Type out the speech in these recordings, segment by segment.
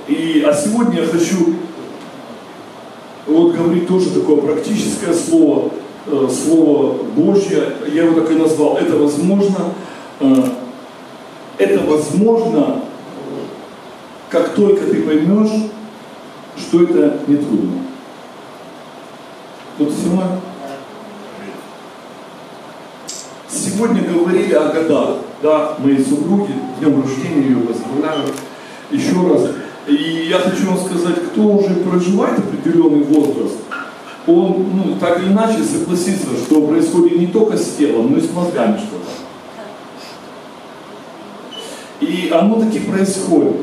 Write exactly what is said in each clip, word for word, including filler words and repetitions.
И, а сегодня я хочу вот говорить тоже такое практическое слово, э, слово Божье, я его так и назвал. Это возможно, э, это возможно, как только ты поймешь, что это не трудно. Кто-то со мной? Сегодня говорили о годах, да, моей супруги, днем рождения ее поздравляю еще раз. И я хочу вам сказать, кто уже проживает определенный возраст, он, ну, так или иначе согласится, что происходит не только с телом, но и с мозгами что-то. И оно таки происходит.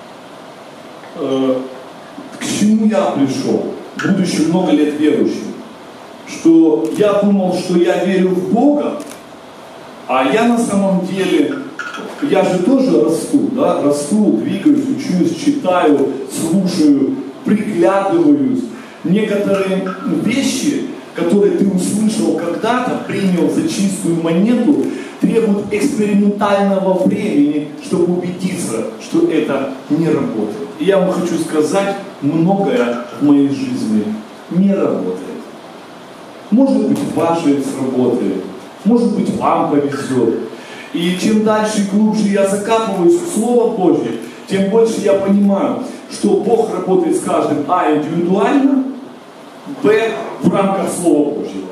Э, к чему я пришел, будучи много лет верующим? Что я думал, что я верю в Бога, а я на самом деле, я же тоже расту, да, расту, двигаюсь, учусь, читаю, слушаю, приглядываюсь. Некоторые вещи, которые ты услышал когда-то, принял за чистую монету, требуют экспериментального времени, чтобы убедиться, что это не работает. И я вам хочу сказать, многое в моей жизни не работает. Может быть, в вашей сработает, может быть, вам повезет. И чем дальше и глубже я закапываюсь в Слово Божье, тем больше я понимаю, что Бог работает с каждым, а, индивидуально, б, в рамках Слова Божьего.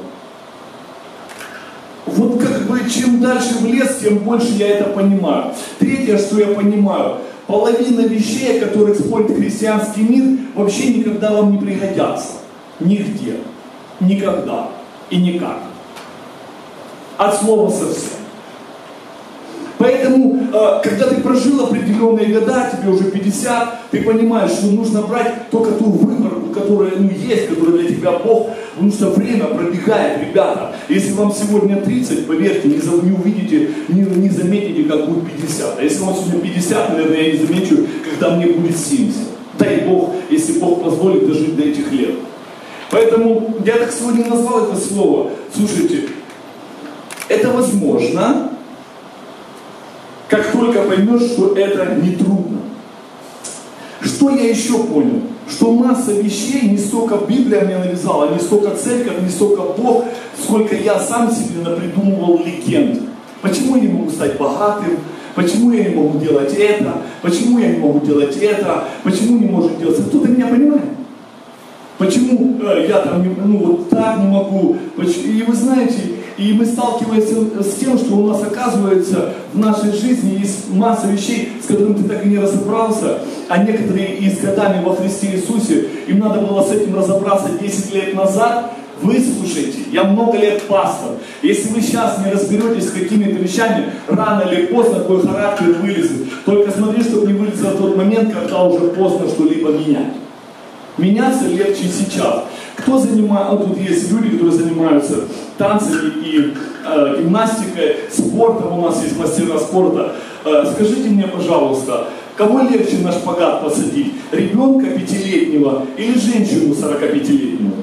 Вот как бы чем дальше в лес, тем больше я это понимаю. Третье, что я понимаю, половина вещей, о которых спорит христианский мир, вообще никогда вам не пригодятся. Нигде. Никогда. И никак. От слова совсем. Поэтому, когда ты прожил определенные года, тебе уже пятьдесят, ты понимаешь, что нужно брать только ту выборку, которая, ну, есть, которая для тебя Бог, потому что время пробегает, ребята. Если вам сегодня тридцать, поверьте, не, за, не увидите, не, не заметите, как будет пятьдесят. А если вам сегодня пятьдесят, наверное, я не замечу, когда мне будет семьдесят. Дай Бог, если Бог позволит дожить до этих лет. Поэтому я так сегодня назвал это слово. Слушайте, это возможно, как только поймешь, что это не трудно. Что я еще понял? Что масса вещей, не столько Библия мне навязала, не столько церковь, не столько Бог, сколько я сам себе напридумывал легенд. Почему я не могу стать богатым? Почему я не могу делать это? Почему я не могу делать это? Почему не может делать это? Кто-то меня понимает? Почему э, я там, ну, вот так не могу? И вы знаете, и мы сталкиваемся с тем, что у нас, оказывается, в нашей жизни есть масса вещей, с которыми ты так и не разобрался, а некоторые и с годами во Христе Иисусе, им надо было с этим разобраться десять лет назад. Выслушайте, я много лет пастор. Если вы сейчас не разберетесь с какими-то вещами, рано или поздно твой характер вылезет. Только смотри, чтобы не вылез в тот момент, когда уже поздно что-либо менять. Меняться легче сейчас. Кто занимается, вот тут есть люди, которые занимаются танцами и э, гимнастикой, спортом, у нас есть мастера спорта. Э, скажите мне, пожалуйста, кого легче на шпагат посадить? Ребенка пятилетнего или женщину сорокапятилетнего?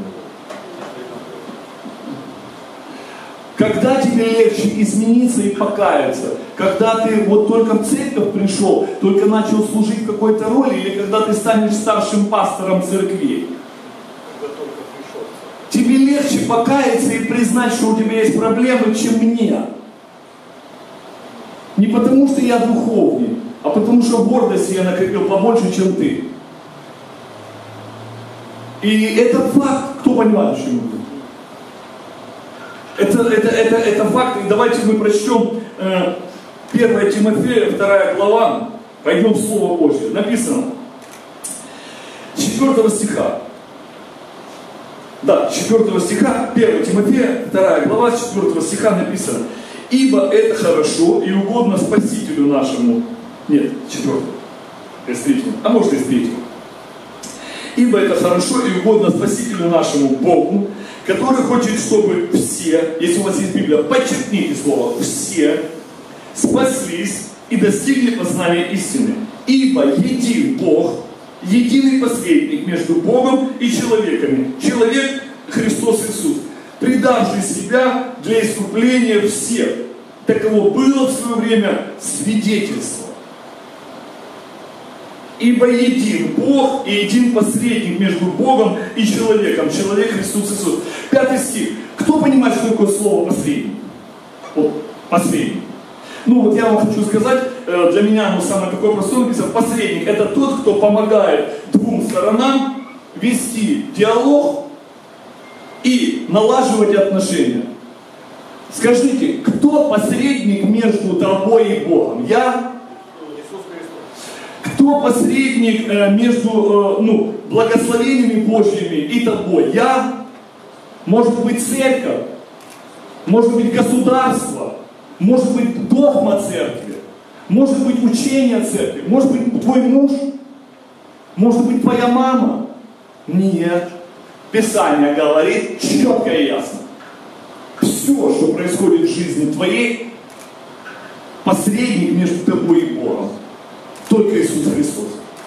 Когда тебе легче измениться и покаяться? Когда ты вот только в церковь пришел, только начал служить в какой-то роли, или когда ты станешь старшим пастором церкви? Тебе легче покаяться и признать, что у тебя есть проблемы, чем мне. Не потому, что я духовный, а потому, что гордости я накопил побольше, чем ты. И это факт. Кто понимает, что я говорю? Это, это, это, это факт. И давайте мы прочтем э, первое Тимофея, вторая глава. Пойдем в Слово Божье. Написано четвёртого стиха. Да, четвёртого стиха, первое Тимофея, вторая глава, четвёртого стиха написано: «Ибо это хорошо и угодно Спасителю нашему». Нет, четвёртого. Из третьего. А может, из третьего. «Ибо это хорошо и угодно Спасителю нашему Богу, который хочет, чтобы все, если у вас есть Библия, подчеркните слово «все», спаслись и достигли познания истины. Ибо един Бог, единый посредник между Богом и человеками, человек Христос Иисус, предавший себя для искупления всех. Таково было в свое время свидетельство». Ибо един Бог и един посредник между Богом и человеком, человек Христос Иисус. Пятый стих. Кто понимает, что такое слово посредник? Вот, посредник. Ну вот я вам хочу сказать, для меня оно самое такое простое написано. Посредник — это тот, кто помогает двум сторонам вести диалог и налаживать отношения. Скажите, кто посредник между тобой и Богом? Я? Кто посредник между ну, благословениями Божьими и тобой? Я? Может быть, церковь? Может быть, государство? Может быть, догма церкви? Может быть, учение церкви? Может быть, твой муж? Может быть, твоя мама? Нет. Писание говорит четко и ясно. Все, что происходит в жизни твоей, посредник между тобой и Богом. Только Иисус Христос.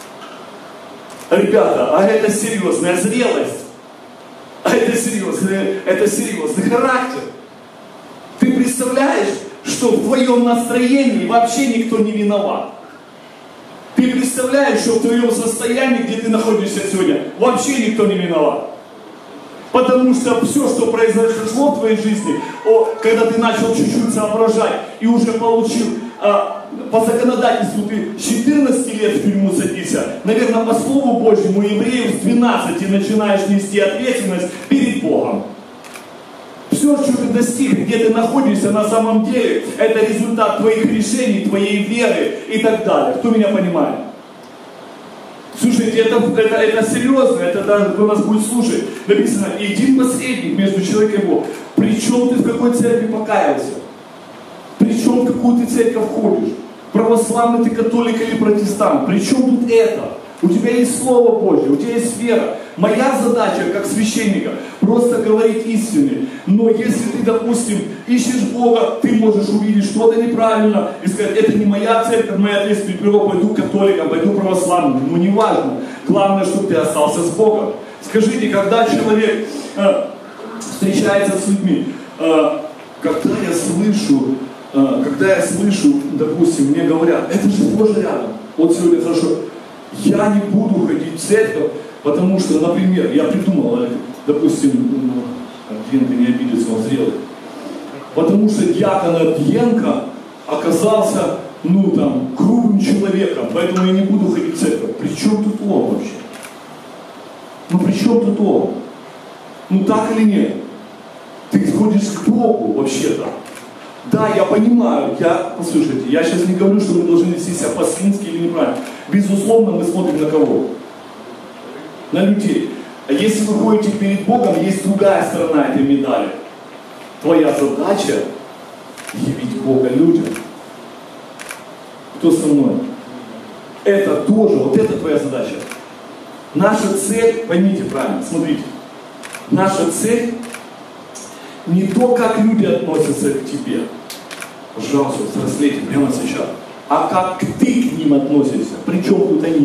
Ребята, а это серьезная зрелость. А это серьезный, это серьезный характер. Ты представляешь, что в твоем настроении вообще никто не виноват? Ты представляешь, что в твоем состоянии, где ты находишься сегодня, вообще никто не виноват? Потому что все, что произошло в твоей жизни, о, когда ты начал чуть-чуть соображать и уже получил, а, по законодательству ты с четырнадцати лет в тюрьму садишься, наверное, по Слову Божьему евреев с двенадцати начинаешь нести ответственность перед Богом. Все, что ты достиг, где ты находишься на самом деле, это результат твоих решений, твоей веры и так далее. Кто меня понимает? Слушайте, это, это, это серьезно, это даже кто нас будет слушать. Написано, един посредник между человеком и Богом. Причем ты в какой церкви покаялся? Причем в какую ты церковь ходишь? Православный ты католик или протестант? Причем тут это? У тебя есть Слово Божье, у тебя есть вера. Моя задача, как священника, просто говорить истины. Но если ты, допустим, ищешь Бога, ты можешь увидеть что-то неправильно и сказать, это не моя церковь, моя ответственность, пойду католиком, пойду православным. Ну, не важно. Главное, чтобы ты остался с Богом. Скажите, когда человек э, встречается с людьми, э, когда я слышу, э, когда я слышу, допустим, мне говорят, это же Боже рядом. Вот сегодня хорошо. Я не буду ходить в церковь, потому что, например, я придумал, допустим, ну, Дьенко не обидится, он зрелый. Потому что диакон Дьенко оказался, ну, там, грубым человеком, поэтому я не буду ходить в церковь. При чем тут он вообще? Ну, при чем тут он? Ну, так или нет? Ты ходишь к Богу вообще-то. Да, я понимаю, я, послушайте, я сейчас не говорю, что мы должны вести себя по-свински или неправильно. Безусловно, мы смотрим на кого? На людей. А если вы ходите перед Богом, есть другая сторона этой медали. Твоя задача явить Бога людям. Кто со мной? Это тоже, вот это твоя задача. Наша цель, поймите правильно, смотрите. Наша цель не то, как люди относятся к тебе. Пожалуйста, взрослейте прямо сейчас. А как ты к ним относишься? При чем тут они?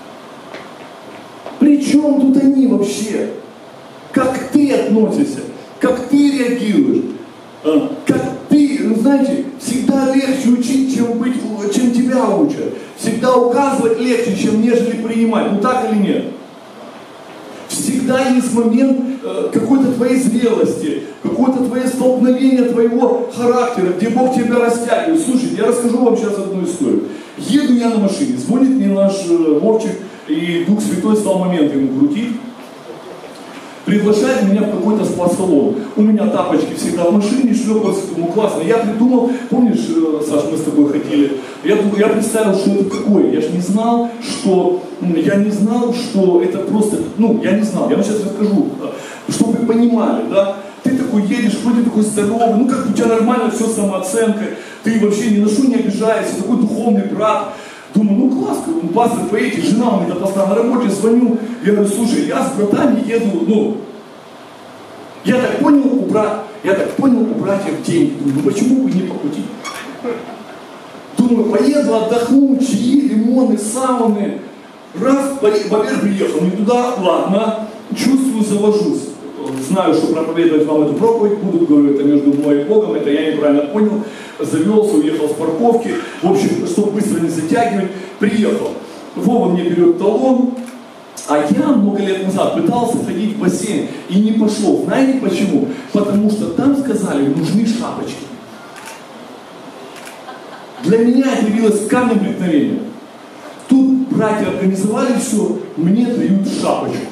При чем тут они вообще? Как ты относишься? Как ты реагируешь? Как ты, ну знаете, всегда легче учить, чем быть, чем тебя учат. Всегда указывать легче, чем нежели принимать. Ну так или нет? Всегда есть момент э, какой-то твоей зрелости, какое-то твое столкновение твоего характера, где Бог тебя растягивает. Слушайте, я расскажу вам сейчас одну историю. Еду я на машине, звонит мне наш э, Вовчик, и Дух Святой стал момент ему крутить. Приглашает меня в какой-то спа-салон. У меня тапочки всегда в машине, шлепался, думаю, классно. Я придумал, помнишь, Саш, мы с тобой ходили, я, я представил, что это такое. Я же не знал, что, я не знал, что это просто, ну, я не знал, я вам сейчас расскажу, чтобы вы понимали, да. Ты такой едешь, вроде такой здоровый, ну как у тебя нормально все с самооценкой, ты вообще ни на что не обижаешься, такой духовный брат. Думаю, ну класс, ну, пастор, поедете, жена у меня постоянно на работе, звоню, я говорю, слушай, я с братами еду, ну, я так понял у брат, я так понял у братьев деньги, ну почему бы не покутить? Думаю, поеду, отдохну, чаи, лимоны, сауны, раз, во-первых, приехал не туда, ладно, чувствую, завожусь. Знаю, что проповедовать вам эту проповедь будут, говорю, это между мной и Богом, это я неправильно понял, завелся, уехал с парковки, в общем, чтобы быстро не затягивать, приехал. Вова мне берет талон, а я много лет назад пытался ходить в бассейн и не пошел. Знаете почему? Потому что там сказали, нужны шапочки. Для меня это явилось камнем преткновения. Тут братья организовали все, мне дают шапочку.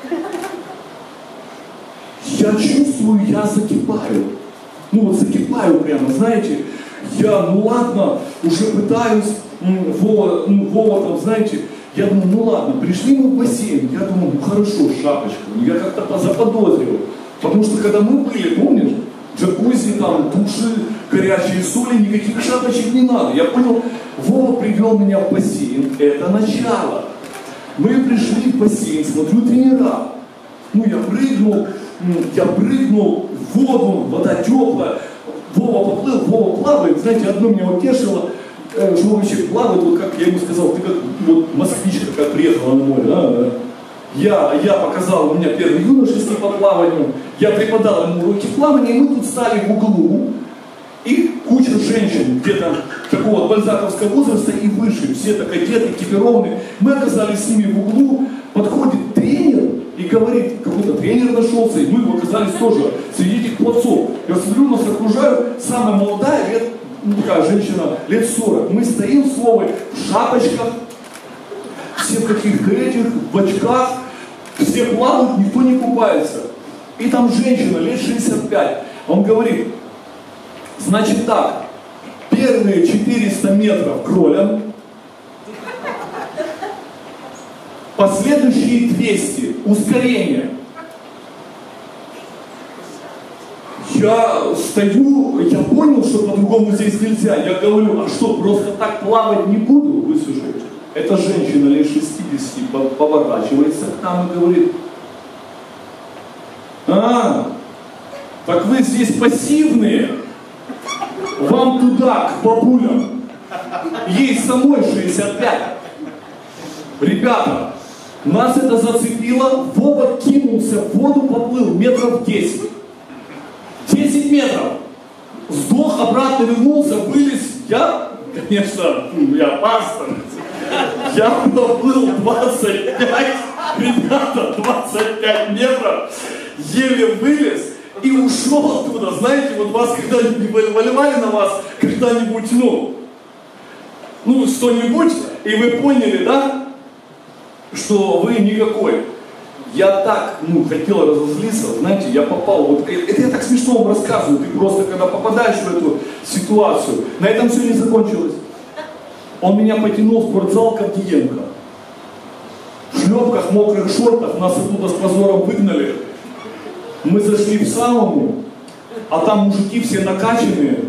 Я чувствую, я закипаю. Ну вот закипаю прямо, знаете. Я, ну ладно, уже пытаюсь, Вова, ну, Вова там, знаете, я думаю, ну ладно, пришли мы в бассейн, я думаю, ну хорошо, шапочка. Я как-то заподозрил. Потому что когда мы были, помнишь, джакузи, там, души, горячие соли, никаких шапочек не надо. Я понял, Вова привел меня в бассейн, это начало. Мы пришли в бассейн, смотрю, тренера. Ну, я прыгнул, я прыгнул в воду, вода теплая. Вова поплыл, Вова плавает. Знаете, одно меня утешило, что вообще плавает, вот как я ему сказал, ты как вот москвичка, как приехала на море. Да? Я, я показал, у меня первый юношеский по плаванию, я преподал ему уроки плавания, и мы тут стали в углу, и куча женщин, где-то такого бальзаковского возраста и выше, все так одеты, экипированы. Мы оказались с ними в углу, подходит тренер и говорит, какой-то тренер нашелся, и мы оказались тоже среди этих пловцов. Я смотрю, нас окружают, самая молодая, лет, ну такая женщина, лет сорок. Мы стоим с Вовой в шапочках, все в каких-то этих, в очках, все плавают, никто не купается. И там женщина, лет шестьдесят пять. Он говорит, значит так, первые четыреста метров кролем, последующие двести, ускорение. Я стою, я понял, что по-другому здесь нельзя. Я говорю, а что, просто так плавать не буду? Выслушайте. Эта женщина лет шестидесяти поворачивается к нам и говорит, а, так вы здесь пассивные, вам туда, к бабулям, ей самой шестьдесят пять. Ребята, нас это зацепило, Вова кинулся в воду, поплыл метров десять. десять метров. Сдох, обратно вернулся, вылез. Я, конечно, я пастор. Я поплыл двадцать пять, ребята, двадцать пять метров, еле вылез и ушел оттуда. Знаете, вот вас когда-нибудь выливали на вас когда-нибудь, ну, ну, что-нибудь, и вы поняли, да, что вы никакой. Я так, ну, хотел разозлиться, знаете, я попал, вот, это я так смешно вам рассказываю, ты просто, когда попадаешь в эту ситуацию, на этом все не закончилось. Он меня потянул в спортзал к Авдиенко. В шлепках, мокрых шортах нас оттуда с позором выгнали. Мы зашли в сауну, а там мужики все накачанные.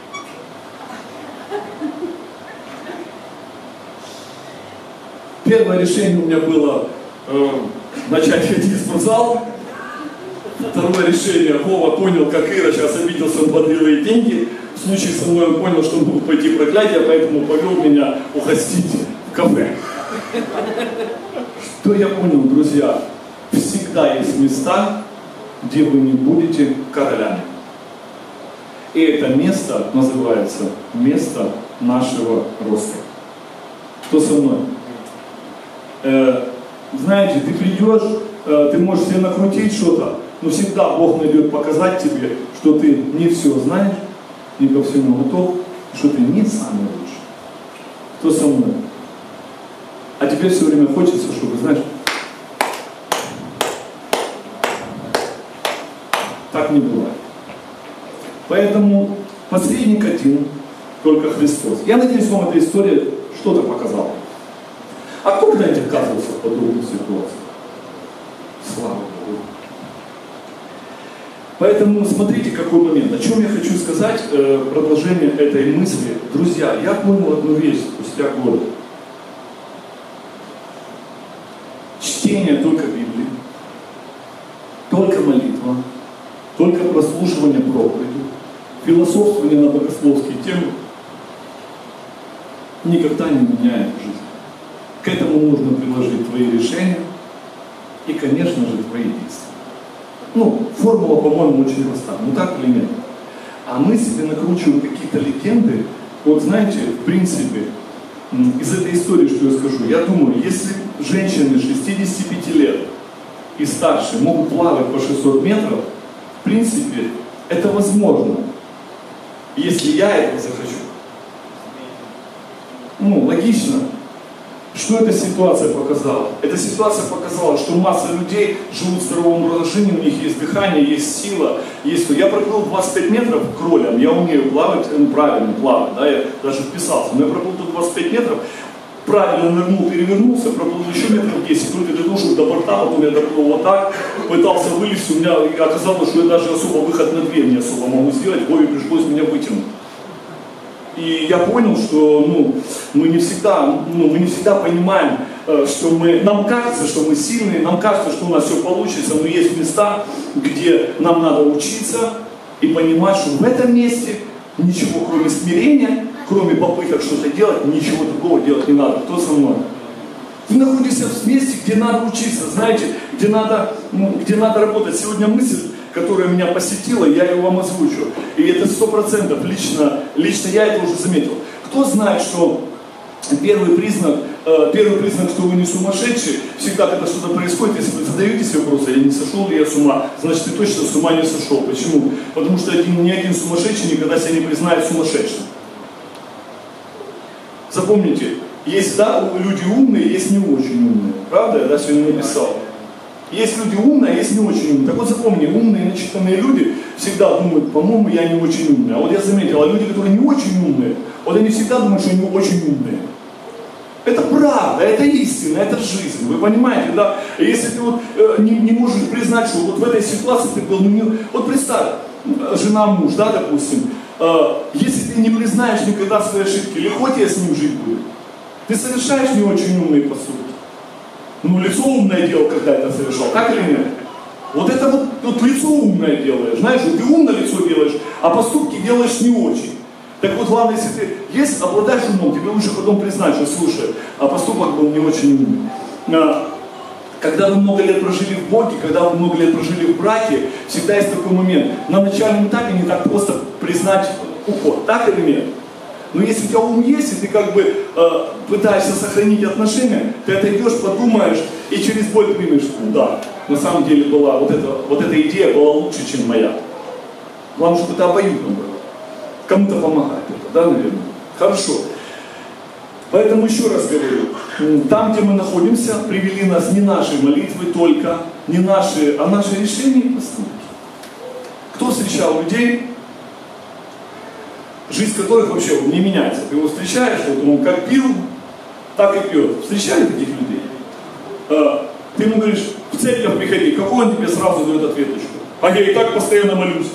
Первое решение у меня было э, начать ходить в спортзал. Второе решение, Вова понял, как Ира сейчас обиделся, он подарил ей деньги. В случае со мной он понял, что будут пойти проклятия, поэтому повел меня угостить в кафе. Что я понял, друзья? Всегда есть места, где вы не будете королями. И это место называется место нашего роста. Кто со мной? Э, знаете, ты придешь, э, ты можешь себе накрутить что-то, но всегда Бог найдет показать тебе, что ты не все знаешь, не ко всему готов, что ты не самый лучший. Кто со мной? А тебе все время хочется, чтобы, знаешь, так не бывает. Поэтому посредник один, только Христос. Я надеюсь, вам эта история что-то показала. А кто когда-нибудь оказывался в подобных ситуациях? Слава Богу. Поэтому смотрите, какой момент. О чем я хочу сказать, э, продолжение этой мысли. Друзья, я понял одну вещь спустя годы. Чтение только Библии, только молитва, только прослушивание проповеди, философствование на богословские темы никогда не меняет жизнь. К этому нужно приложить твои решения и, конечно же, твои действия. Ну, формула, по-моему, очень проста. Ну так или нет? А мы себе накручиваем какие-то легенды. Вот знаете, в принципе, из этой истории, что я скажу, я думаю, если женщины шестидесяти пяти лет и старше могут плавать по шестьсот метров, в принципе, это возможно, если я этого захочу. Ну, логично. Что эта ситуация показала? Эта ситуация показала, что масса людей живут в здоровом образе жизни, у них есть дыхание, есть сила, есть... Я проплыл двадцать пять метров кролем, я умею плавать, ну, правильно плавать, да, я даже вписался, но я проплыл тут двадцать пять метров, правильно нырнул, перевернулся, проплыл еще метров десять, только для того, чтобы до борта, потом я доплыл вот так, пытался вылезти, у меня оказалось, что я даже особо выход на две не особо могу сделать, Вове пришлось меня вытянуть. И я понял, что ну, мы, не всегда, ну, мы не всегда понимаем, что мы, нам кажется, что мы сильные, нам кажется, что у нас все получится, но есть места, где нам надо учиться и понимать, что в этом месте ничего, кроме смирения, кроме попыток что-то делать, ничего другого делать не надо. Кто со мной? Вы находитесь в месте, где надо учиться, знаете, где надо, ну, где надо работать. Сегодня мысль, которая меня посетила, я ее вам озвучу. И это сто процентов лично, лично я это уже заметил. Кто знает, что первый признак, э, первый признак, что вы не сумасшедший, всегда, когда что-то происходит, если вы задаете себе вопрос, я не сошел ли я с ума, значит, ты точно с ума не сошел. Почему? Потому что один, ни один сумасшедший никогда себя не признает сумасшедшим. Запомните, есть да, люди умные, есть не очень умные. Правда? Я да, сегодня написал. Есть люди умные, а есть не очень умные. Так вот запомни, умные, начитанные люди всегда думают, по-моему, я не очень умный. А вот я заметил, а люди, которые не очень умные, вот они всегда думают, что они очень умные. Это правда, это истина, это жизнь. Вы понимаете, да? Если ты вот э, не, не можешь признать, что вот в этой ситуации ты был, ну, не, вот представь, жена, муж, да, допустим, э, если ты не признаешь никогда свои ошибки, легко тебе с ним жить будет. Ты совершаешь не очень умные поступки. Ну, лицо умное делал, когда это совершал, так или нет? Вот это вот, вот лицо умное делаешь, знаешь, ты умно лицо делаешь, а поступки делаешь не очень. Так вот, главное, если ты есть, обладаешь умом, тебе лучше потом признать, что, слушай, а поступок был не очень умный. Когда вы много лет прожили в Боге, когда вы много лет прожили в браке, всегда есть такой момент. На начальном этапе не так просто признать уход, так или нет? Но если у тебя ум есть, и ты как бы э, пытаешься сохранить отношения, ты отойдешь, подумаешь, и через боль примешь, ну да, на самом деле была, вот эта, вот эта идея была лучше, чем моя. Главное, чтобы это обоюдно было. Кому-то помогает это, да, наверное? Хорошо. Поэтому еще раз говорю, там, где мы находимся, привели нас не наши молитвы только, не наши, а наши решения и поступки. Кто встречал людей, жизнь которых вообще не меняется? Ты его встречаешь, вот он как пил, так и пьет. Встречали таких людей? Ты ему говоришь, в церковь приходи, какой он тебе сразу дает ответочку? А я и так постоянно молюсь.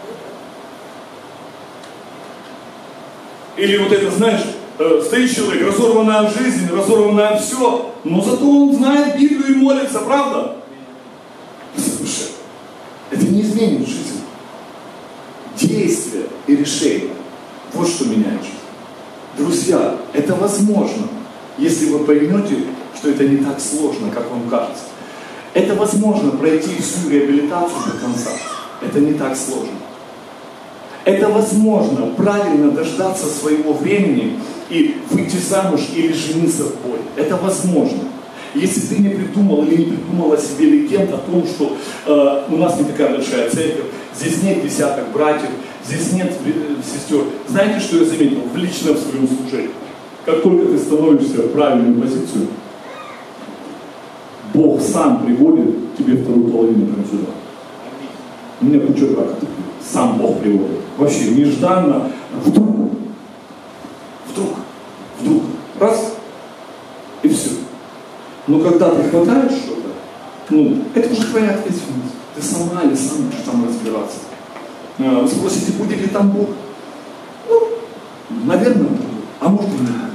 Или вот это, знаешь, стоит человек, разорванная жизнь, разорванное все, но зато он знает Библию и молится, правда? Слушай, это не изменит жизнь. Действия и решения. Вот что меняет жизнь. Друзья, это возможно, если вы поймете, что это не так сложно, как вам кажется. Это возможно пройти всю реабилитацию до конца. Это не так сложно. Это возможно правильно дождаться своего времени и выйти замуж или жениться в поле. Это возможно. Если ты не придумал или не придумала себе легенд о том, что э, у нас не такая большая церковь, здесь нет десяток братьев, здесь нет сестер. Знаете, что я заметил в личном своем служении? Как только ты становишься в правильную позицию, Бог сам приводит тебе вторую половину прямо сюда. У меня куча браков. Сам Бог приводит. Вообще нежданно, вдруг, вдруг, вдруг, раз, и все. Но когда ты хватаешь что-то, ну, это уже твоя ответственность. Ты сама или сам будешь там разбираться. Вы спросите, будет ли там Бог? Ну, наверное, а может и нет.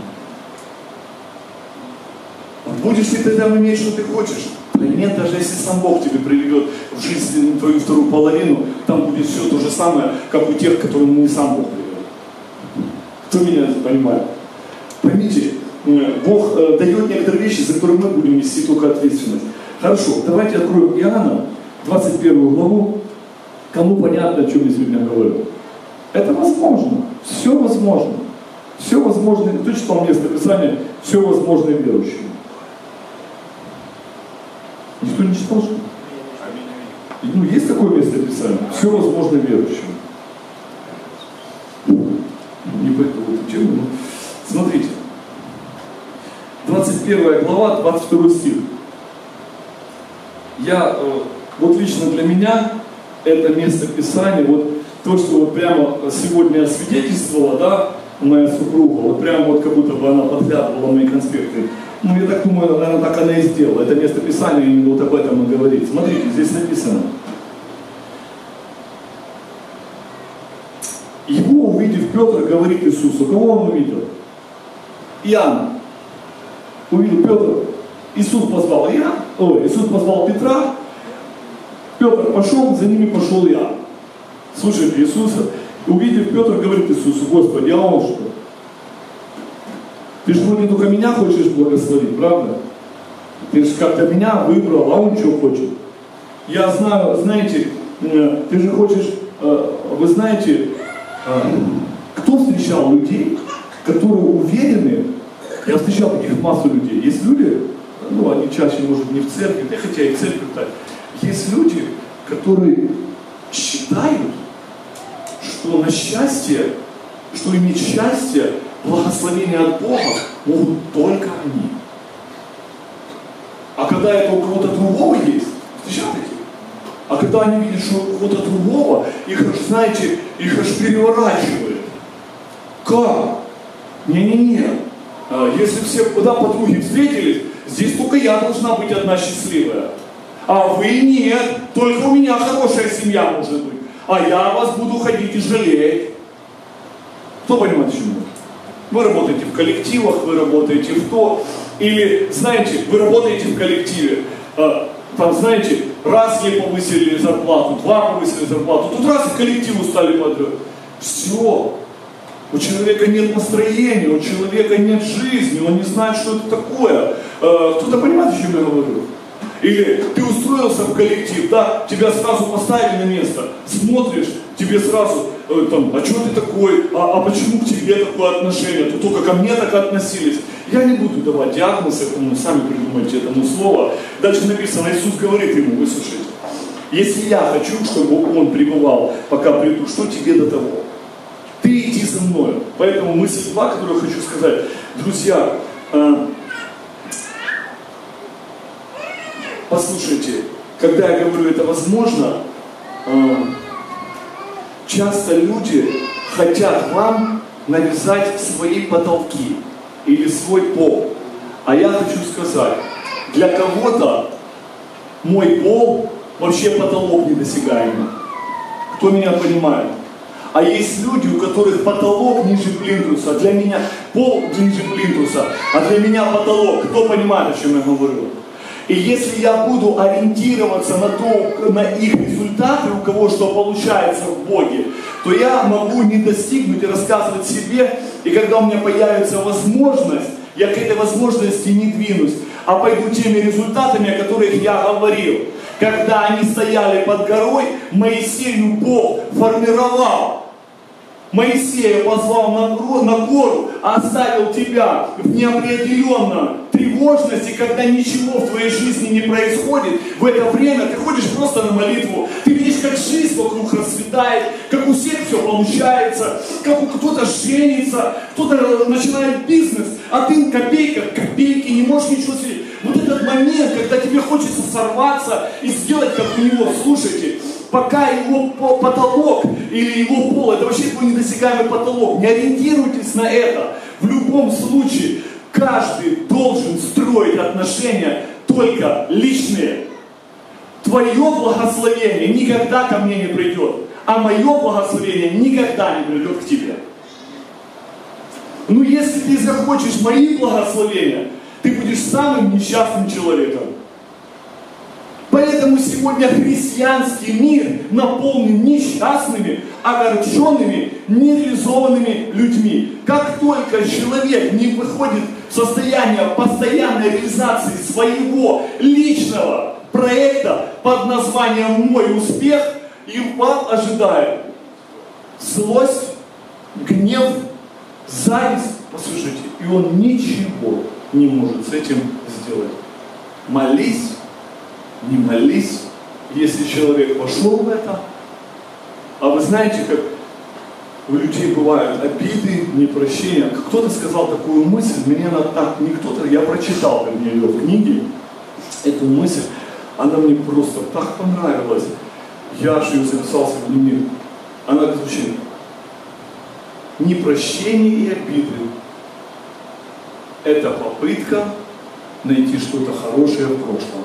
Будешь ли ты там иметь, что ты хочешь? Нет, даже если сам Бог тебе приведет в жизнь твою вторую половину, там будет все то же самое, как у тех, которым не сам Бог приведет. Кто меня понимает? Поймите, Бог дает некоторые вещи, за которые мы будем нести только ответственность. Хорошо, давайте откроем Иоанна, двадцать первую главу. Кому понятно, о чем я сегодня говорю? Это возможно. Все возможно. Все возможно, кто читал место Писания, все возможно верующим. Никто не читал, что ли? Ну, есть такое место Писания? Все возможно верующим. Не пойду в эту тему, но смотрите. двадцать первая глава, двадцать второй стих. Я, вот лично для меня, это место Писания, вот то, что вот прямо сегодня свидетельствовала, да, моя супруга, вот прямо вот как будто бы она подглядывала мои конспекты. Ну, я так думаю, наверное, так она и сделала. Это место Писания именно вот об этом и говорит. Смотрите, здесь написано. Его увидев Петр, говорит Иисусу. Кого он увидел? Иоанна. Увидел Петр. Иисус позвал Иоанна. Ой, Иисус позвал Петра. Петр пошел, за ними пошел Иоанн. Слушайте Иисуса. Увидев Петр, говорит Иисусу: Господи, а он что? Ты же вроде только меня хочешь благословить, правда? Ты же как-то меня выбрал, а он что хочет? Я знаю, знаете, ты же хочешь, вы знаете, кто встречал людей, которые уверены, я встречал таких массу людей, есть люди, ну они чаще, может, не в церкви, да, хотя и в церкви, так, есть люди, которые считают, что на счастье, что иметь счастье, благословение от Бога могут только они. А когда это у кого-то другого есть, встречал таких? А когда они видят, что у кого-то другого, их аж, знаете, их аж переворачивает. Как? Не-не-не. Если все куда подруги встретились, здесь только я должна быть одна счастливая. А вы нет, только у меня хорошая семья может быть. А я вас буду ходить и жалеть. Кто понимает, почему? Вы работаете в коллективах, вы работаете в то. Или, знаете, вы работаете в коллективе. Там, знаете, раз ей повысили зарплату, два повысили зарплату, тут раз и коллективу стали подряд. Все. У человека нет настроения, у человека нет жизни, он не знает, что это такое. Кто-то понимает, о чем я говорю? Или ты устроился в коллектив, да, тебя сразу поставили на место, смотришь, тебе сразу, э, там, а что ты такой, а, а почему к тебе такое отношение, то только ко мне так относились. Я не буду давать диагноз этому, сами придумайте этому слово. Дальше написано, Иисус говорит ему, выслушайте, если я хочу, чтобы он пребывал, пока приду, что тебе до того? Ты иди за мною. Поэтому мысль два, которую я хочу сказать, друзья, э, послушайте, когда я говорю это возможно, э, часто люди хотят вам навязать свои потолки или свой пол. А я хочу сказать, для кого-то мой пол вообще потолок недосягаемый. Кто меня понимает? А есть люди, у которых потолок ниже плинтуса, для меня пол ниже плинтуса, а для меня потолок. Кто понимает, о чем я говорю? И если я буду ориентироваться на, то, на их результаты, у кого что получается в Боге, то я могу не достигнуть и рассказывать себе, и когда у меня появится возможность, я к этой возможности не двинусь, а пойду теми результатами, о которых я говорил. Когда они стояли под горой, Моисею Бог формировал. Моисея позвал на гору, на гору, а оставил тебя в неопределенном тревожности, когда ничего в твоей жизни не происходит. В это время ты ходишь просто на молитву, ты видишь, как жизнь вокруг расцветает, как у всех все получается, как у кто-то женится, кто-то начинает бизнес, а ты копейка, копейки, не можешь ничего сделать. Вот этот момент, когда тебе хочется сорваться и сделать как у него, слушайте, пока его потолок или его пол, это вообще твой недосягаемый потолок, не ориентируйтесь на это. В любом случае, каждый должен строить отношения только личные. Твое благословение никогда ко мне не придет, а мое благословение никогда не придет к тебе. Ну если ты захочешь мои благословения, ты будешь самым несчастным человеком. Поэтому сегодня христианский мир наполнен несчастными, огорченными, нереализованными людьми. Как только человек не выходит в состояние постоянной реализации своего личного проекта под названием «Мой успех», его ожидает злость, гнев, зависть, послушайте, и он ничего не может с этим сделать. Молись, не молись, если человек пошел в это. А вы знаете, как у людей бывают обиды, непрощения. Кто-то сказал такую мысль, мне она так, не кто-то, я прочитал мне ее в книге, эту мысль, она мне просто так понравилась. Я же ее записал в дневник. Она звучит: непрощение и обиды – это попытка найти что-то хорошее в прошлом.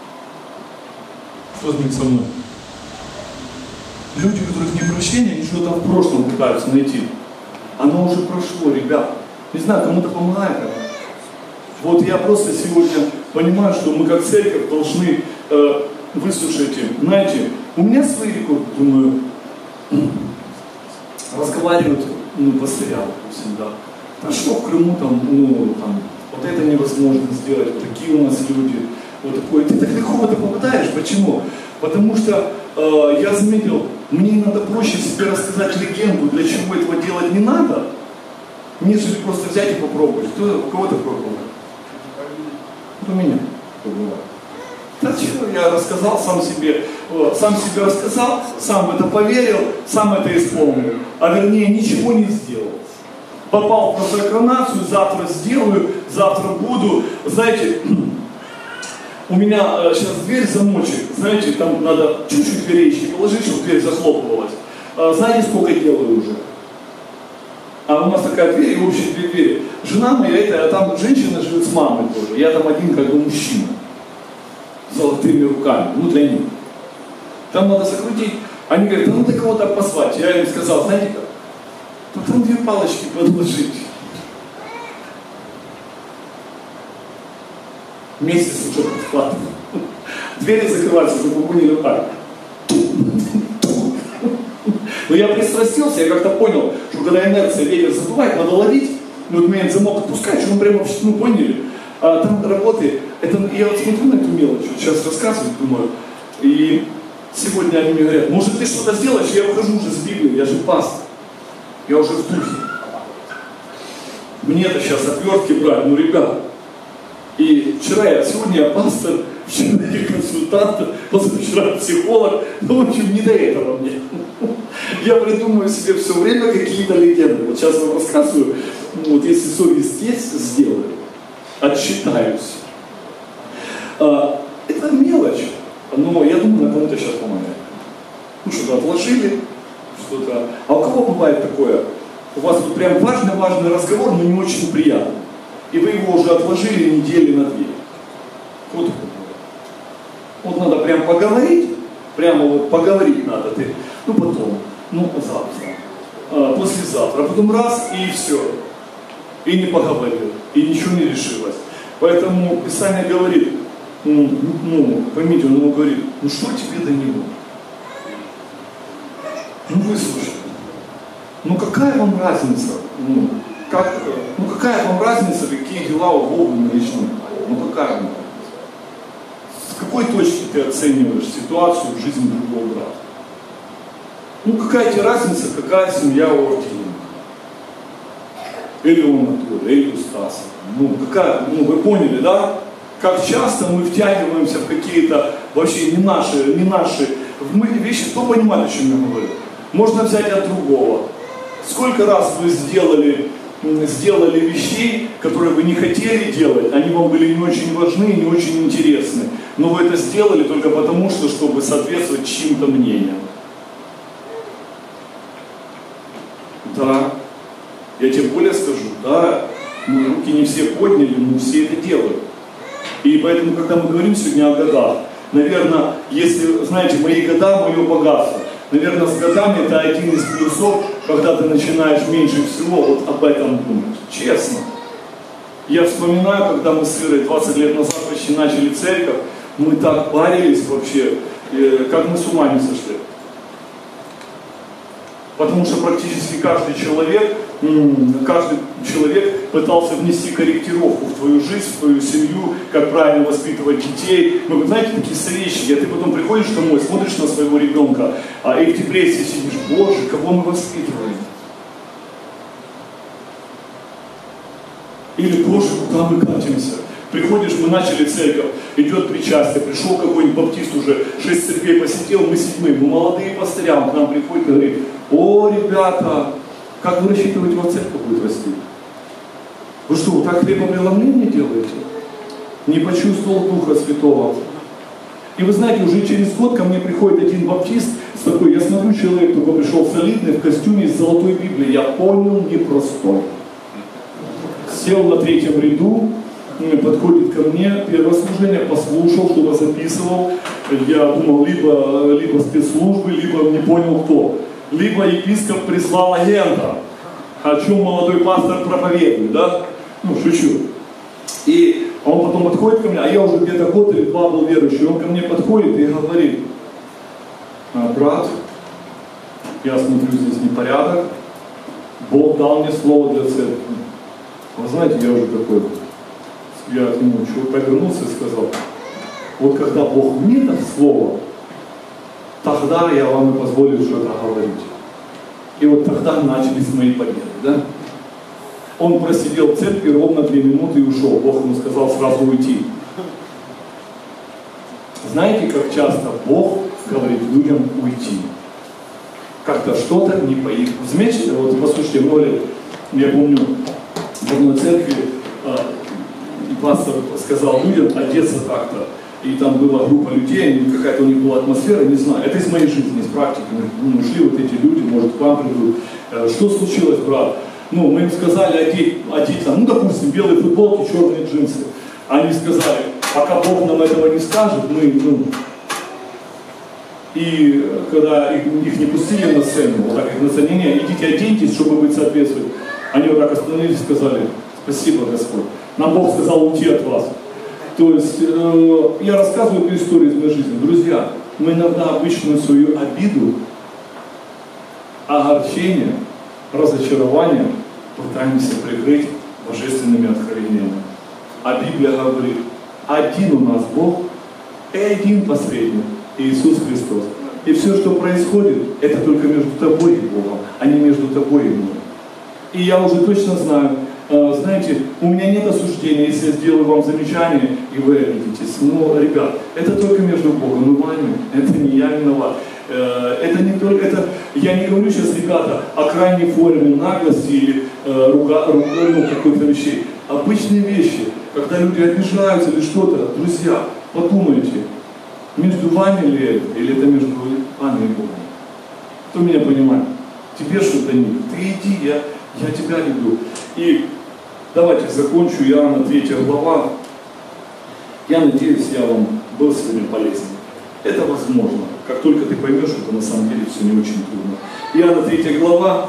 Что значит со мной? Люди, у которых непрощение, они что-то в прошлом пытаются найти. Оно уже прошло, ребят. Не знаю, кому-то помогает это. Вот я просто сегодня понимаю, что мы как церковь должны, э, выслушайте, знаете, у меня свои рекорды, думаю, разговаривают, ну, постоянно всегда. А что в Крыму там, ну, там, вот это невозможно сделать, вот такие у нас люди, вот такое. Ты так легко это попадаешь, почему? Потому что э, я заметил, мне надо проще себе рассказать легенду, для чего этого делать не надо, нежели просто взять и попробовать. Кто, у кого такое бывает? Вот у меня бывает. Да чего, я рассказал сам себе, вот, сам себе рассказал, сам в это поверил, сам это исполнил, а вернее ничего не сделал. Попал в профинансию, завтра сделаю, завтра буду. Знаете, у меня э, сейчас дверь замочек, знаете, там надо чуть-чуть дверечки положить, чтобы дверь захлопывалась. А, знаете, сколько делаю уже? А у нас такая дверь, и общие две двери. Жена моя, это, а там женщина живет с мамой тоже. Я там один как бы мужчина. С золотыми руками, ну для них. Там надо закрутить. Они говорят, да ну ты кого-то позвать. Я им сказал, знаете как? Ну там две палочки подложить. Месяц уже подхватывал. Двери закрываются, забубунили так. Но я пристрастился, я как-то понял, что когда инерция, ветер задувает, надо ловить, ну вот момент замок отпускать, что он прямо, ну поняли, а там работы, это, я вот смотрю на эту мелочь, вот сейчас рассказываю, думаю, и сегодня они мне говорят, может ты что-то сделаешь, я выхожу уже с Библией, я же пастор, я уже в духе. Мне-то сейчас отвертки брать, ну ребят, и вчера я, сегодня я пастор, вчера я консультант, позавчера психолог, ну в общем не до этого мне. Я придумываю себе все время какие-то легенды. Вот сейчас вам рассказываю, вот если совесть есть, сделаю, отсчитаюсь. А, это мелочь, но я думаю, кому-то сейчас помогает. Ну что-то отложили, что-то. А у кого бывает такое? У вас тут прям важный-важный разговор, но не очень приятный. И вы его уже отложили недели на две. Вот, вот надо прям поговорить, прямо вот поговорить надо. Ты, ну потом, ну завтра, а, послезавтра, а потом раз и все. И не поговорил, и ничего не решилось. Поэтому Писание говорит, ну, ну поймите, он ему говорит, ну что тебе до него? Ну выслушай. Ну какая вам разница? Ну, как, ну какая вам разница, какие дела у Бога начнут? Ну какая вам разница? С какой точки ты оцениваешь ситуацию в жизни другого брата? Ну какая тебе разница, какая семья у Артема? Или у Анатолия, или у Стаса? Ну какая, ну вы поняли, да? Как часто мы втягиваемся в какие-то вообще не наши, не наши мы вещи, кто понимает, о чем я говорю? Можно взять от другого. Сколько раз вы сделали, сделали вещей, которые вы не хотели делать, они вам были не очень важны и не очень интересны, но вы это сделали только потому, что, чтобы соответствовать чьим-то мнениям. Да, я тебе более скажу, да, мы руки не все подняли, но все это делают. И поэтому, когда мы говорим сегодня о годах, наверное, если, знаете, мои года, мое богатство, наверное, с годами это один из плюсов, когда ты начинаешь меньше всего вот об этом думать. Честно. Я вспоминаю, когда мы с Ирой двадцать лет назад почти начали церковь, мы так парились вообще, как мы с ума не сошли. Потому что практически каждый человек, каждый человек пытался внести корректировку в твою жизнь, в твою семью, как правильно воспитывать детей. Ну, знаете, такие советчики, а ты потом приходишь домой, смотришь на своего ребенка, а и в депрессии сидишь, Боже, кого мы воспитываем? Или, Боже, куда мы катимся? Приходишь, мы начали церковь, идет причастие, пришел какой-нибудь баптист уже, шесть церквей посетил, мы седьмые, мы молодые пастыря, он к нам приходит и говорит: о, ребята, как вы рассчитываете, вот церковь будет расти? Вы что, вы так хлебопреломление делаете? Не почувствовал Духа Святого. И вы знаете, уже через год ко мне приходит один баптист с такой, я смотрю, человек только пришел солидный, в костюме с золотой Библией, я понял, непростой. Сел на третьем ряду, подходит ко мне, первое служение, послушал, что-то записывал. Я думал, либо, либо спецслужбы, либо не понял кто. Либо епископ прислал агента, о чем молодой пастор проповедует, да? Ну, шучу. И он потом подходит ко мне, а я уже где-то год или два был верующий, он ко мне подходит и говорит: брат, я смотрю, здесь непорядок, Бог дал мне слово для церкви. Вы знаете, я уже такой, я к нему чего повернулся и сказал: вот когда Бог мне даст слово, тогда я вам и позволю что-то говорить. И вот тогда начались мои победы, да? Он просидел в церкви ровно две минуты и ушел. Бог ему сказал сразу уйти. Знаете, как часто Бог говорит людям уйти? Как-то что-то не по их. Заметьте, вот послушайте, много лет, я помню, в одной церкви э, пастор сказал людям одеться как-то. И там была группа людей, какая-то у них была атмосфера, не знаю. Это из моей жизни, из практики. Ну, ушли вот эти люди, может, к вам придут. Э, что случилось, брат? Ну, мы им сказали одеть, одеть там, ну, допустим, белые футболки, черные джинсы. Они сказали: пока Бог нам этого не скажет, мы, ну... И когда их, их не пустили на сцену, вот так их на сцене, не, идите оденьтесь, чтобы быть соответствовать. Они вот так остановились и сказали: спасибо, Господь. Нам Бог сказал уйти от вас. То есть, э, я рассказываю эту историю из моей жизни. Друзья, мы иногда обычную свою обиду, огорчение, разочарование пытаемся прикрыть божественными откровениями. А Библия говорит: один у нас Бог и один посредник, Иисус Христос. И все, что происходит, это только между тобой и Богом, а не между тобой и мной. И я уже точно знаю, э, знаете, у меня нет осуждения, если я сделаю вам замечание, и вы обидитесь. Но, ребят, это только между Богом и вами, это не я виноват. Это не только, это, я не говорю сейчас, ребята, о крайней форме наглости или э, руга, руга, ну, какой-то вещей. Обычные вещи, когда люди обижаются или что-то, друзья, подумайте, между вами ли это, или это между вами и Богом? Кто меня понимает? Тебе что-то нет, ты иди, я, я тебя люблю. И давайте закончу, Иоанна третья глава. Я надеюсь, я вам был сегодня полезен. Это возможно. Как только ты поймешь, что на самом деле все не очень трудно. Иоанна третья глава,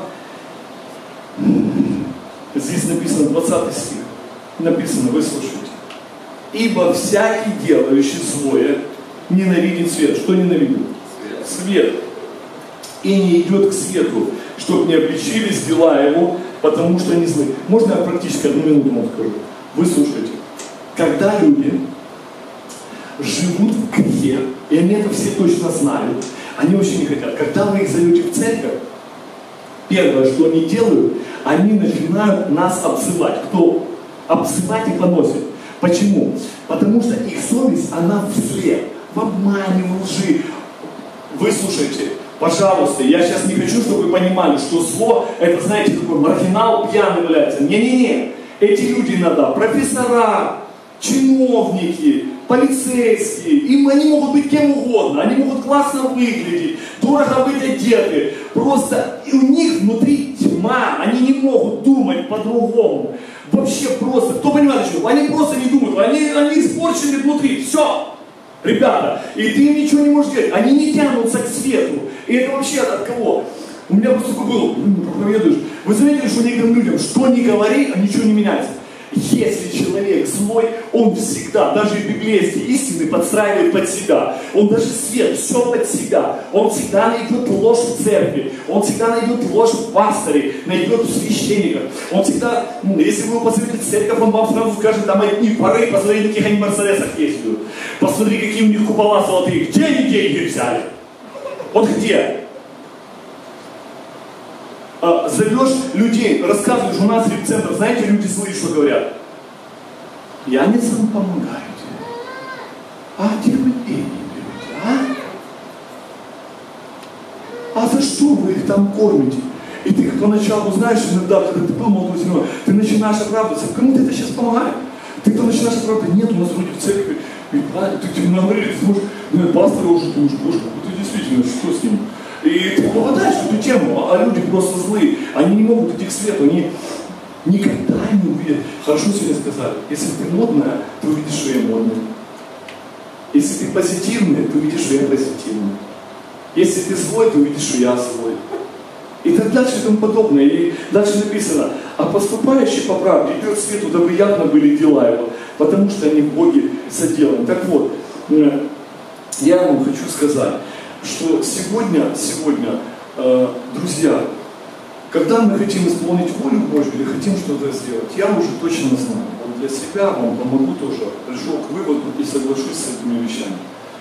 здесь написано двадцатый стих. Написано, выслушайте. Ибо всякий, делающий злое, ненавидит свет. Что ненавидит? Свет. И не идет к свету, чтобы не обличились дела его, потому что не злы. Можно я практически одну минуту вам скажу? Выслушайте. Когда люди живут в грехе, и они это все точно знают, они очень не хотят. Когда вы их зовете в церковь, первое, что они делают, они начинают нас обзывать. Кто? Обзывать и поносит. Почему? Потому что их совесть, она в зле, в обмане, в лжи. Выслушайте, пожалуйста, я сейчас не хочу, чтобы вы понимали, что зло, это, знаете, такой маргинал пьяный является. Не-не-не, эти люди иногда профессора, чиновники, полицейские, им они могут быть кем угодно, они могут классно выглядеть, дорого быть одеты, просто и у них внутри тьма, они не могут думать по-другому, вообще просто, кто понимает, что они просто не думают, они, они испорчены внутри, все, ребята, и ты им ничего не можешь делать, они не тянутся к свету, и это вообще от кого? У меня просто такое было, ну, проповедуешь, вы заметили, что некоторым людям, что ни говори, а ничего не меняется. Если человек злой, он всегда, даже и библейские истины подстраивает под себя. Он даже свет, все под себя. Он всегда найдет ложь в церкви. Он всегда найдет ложь в пасторе, найдет в священниках. Он всегда, ну, если вы посмотрите церковь, он вам сразу скажет, там одни поры, посмотри, каких они мерседесах ездят. Посмотри, какие у них купола золотые. Где они деньги взяли? Вот где? А, зовешь людей, рассказываешь, у нас репцентр, знаете, люди злые, что говорят? Я не сам помогаю тебе. А где вы деньги берете, а? А за что вы их там кормите? И ты поначалу, знаешь, иногда, когда ты был молодой семьей, ты начинаешь оправдываться, кому ты это сейчас помогает? Ты то начинаешь оправдываться, нет, у нас вроде в церкви, и, а, ты, ты наговорили, ты думаешь, ну, пастора уже думаешь, боже, ты действительно, что с ним? И ты попадаешь в эту тему, а люди просто злые, они не могут идти к свету, они никогда не увидят. Хорошо сегодня сказали, если ты модная, ты увидишь, что я модная. Если ты позитивный, ты увидишь, что я позитивный. Если ты злой, ты увидишь, что я злой. И так дальше и тому подобное. И дальше написано, а поступающий по правде идет к свету, дабы явно были дела его, потому что они в Боге соделаны. Так вот, я вам хочу сказать, что сегодня, сегодня, э, друзья, когда мы хотим исполнить волю Божью или хотим что-то сделать, я уже точно знаю, вот для себя вам помогу тоже, пришел к выводу и соглашусь с этими вещами.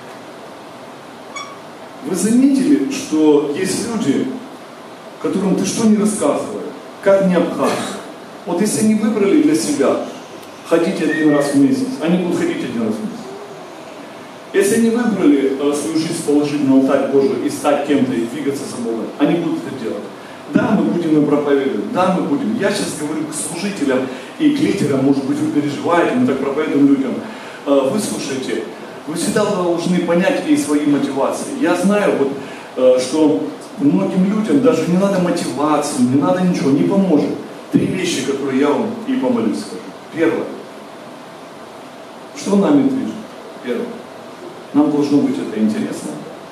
Вы заметили, что есть люди, которым ты что не рассказывай, как не обхаживай. Вот если они выбрали для себя ходить один раз в месяц, они будут ходить один раз в месяц. Если они выбрали э, свою жизнь положить на алтарь Божий и стать кем-то и двигаться за Богом, они будут это делать. Да, мы будем им проповедовать, да, мы будем. Я сейчас говорю к служителям и к лидерам, может быть, вы переживаете, мы так проповедуем людям. Э, выслушайте, вы всегда должны понять и свои мотивации. Я знаю, вот, э, что многим людям даже не надо мотивации, не надо ничего, не поможет. Три вещи, которые я вам и помолюсь скажу. Первое. Что нами движет? Первое. Нам должно быть это интересно.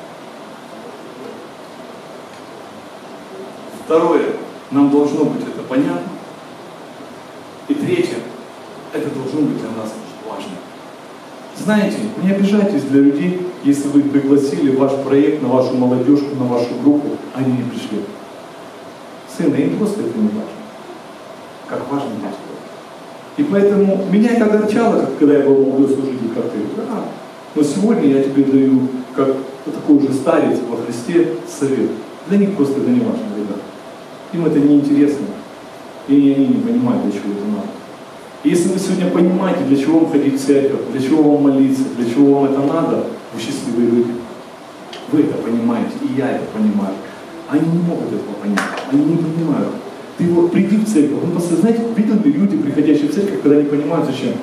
Второе. Нам должно быть это понятно. И третье. Это должно быть для нас важно. Знаете, не обижайтесь для людей, если вы пригласили ваш проект на вашу молодежку, на вашу группу, они не пришли. Сына, им просто это не важно. Как важно для тебя. И поэтому меня это огорчало, когда я был молодой служитель, как ты. Да. Но сегодня я тебе даю, как такой уже старец во Христе, совет. Для них просто это не важно, ребята. Им это не интересно. И они не понимают, для чего это надо. И если вы сегодня понимаете, для чего вам ходить в церковь, для чего вам молиться, для чего вам это надо, вы счастливые люди. Вы это понимаете, и я это понимаю. Они не могут этого понять, они не понимают. Ты вот приди в церковь, ну просто, знаете, видели ли люди, приходящие в церковь, когда не понимают, зачем?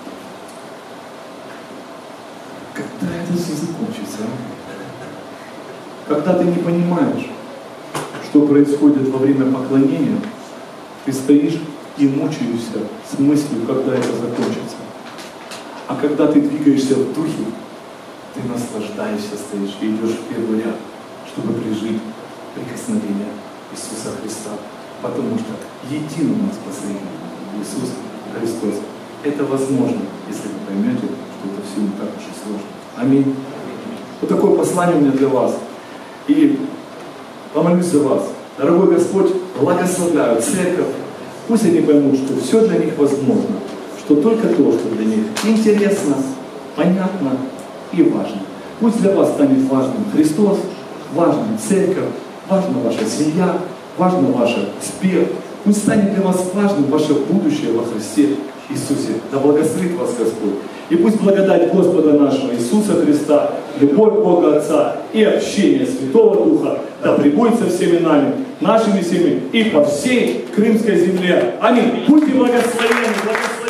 Когда это все закончится? Когда ты не понимаешь, что происходит во время поклонения, ты стоишь и мучаешься с мыслью, когда это закончится. А когда ты двигаешься в духе, ты наслаждаешься, стоишь и идешь в первый ряд, чтобы пережить прикосновение Иисуса Христа. Потому что един у нас последний Иисус Христос. Это возможно, если вы поймете, что это все не так уж и сложно. Аминь. Вот такое послание у меня для вас. И помолюсь за вас. Дорогой Господь, благословляю церковь. Пусть они поймут, что все для них возможно. Что только то, что для них интересно, понятно и важно. Пусть для вас станет важным Христос, важным церковь, важна ваша семья, важно ваш успех. Пусть станет для вас важным ваше будущее во Христе Иисусе. Да благословит вас Господь. И пусть благодать Господа нашего Иисуса Христа, любовь Бога Отца и общение Святого Духа да пребудет со всеми нами, нашими семьями и по всей Крымской земле. Аминь. Будьте благословенны.